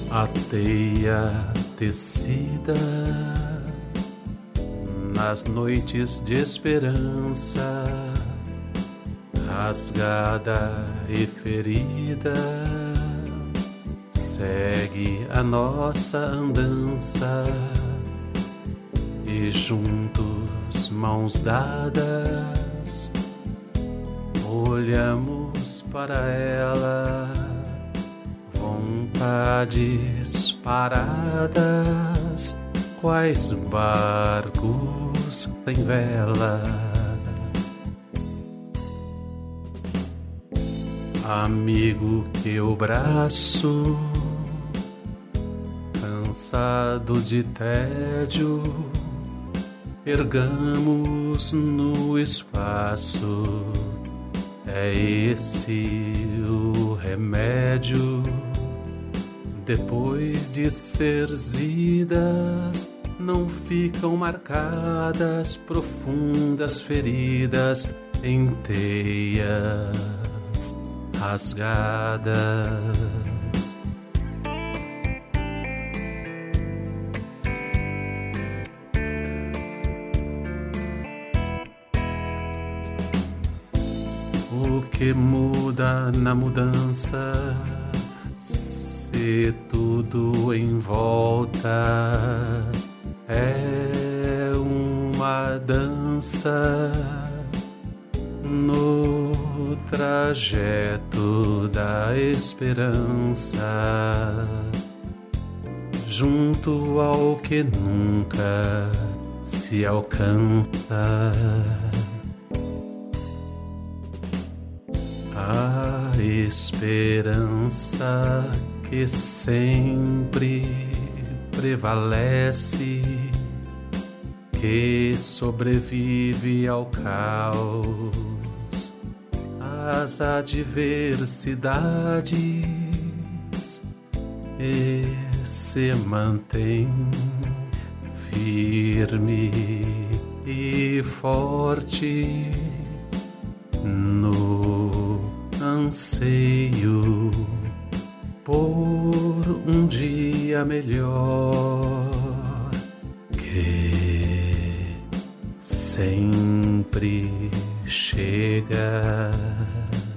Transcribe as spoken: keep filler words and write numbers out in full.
A teia tecida nas noites de esperança, rasgada e ferida, segue a nossa andança, e juntos, mãos dadas, olhamos para ela, vontades paradas, quais barcos sem vela. Amigo, que o braço, cansado de tédio, ergamos no espaço. É esse o remédio. Depois de serzidas, não ficam marcadas profundas feridas em teias rasgadas. O que muda na mudança, se tudo em volta é uma dança no trajeto da esperança, junto ao que nunca se alcança. A esperança que sempre prevalece, que sobrevive ao caos, às adversidades, e se mantém firme e forte no anseio por um dia melhor, que sempre chega.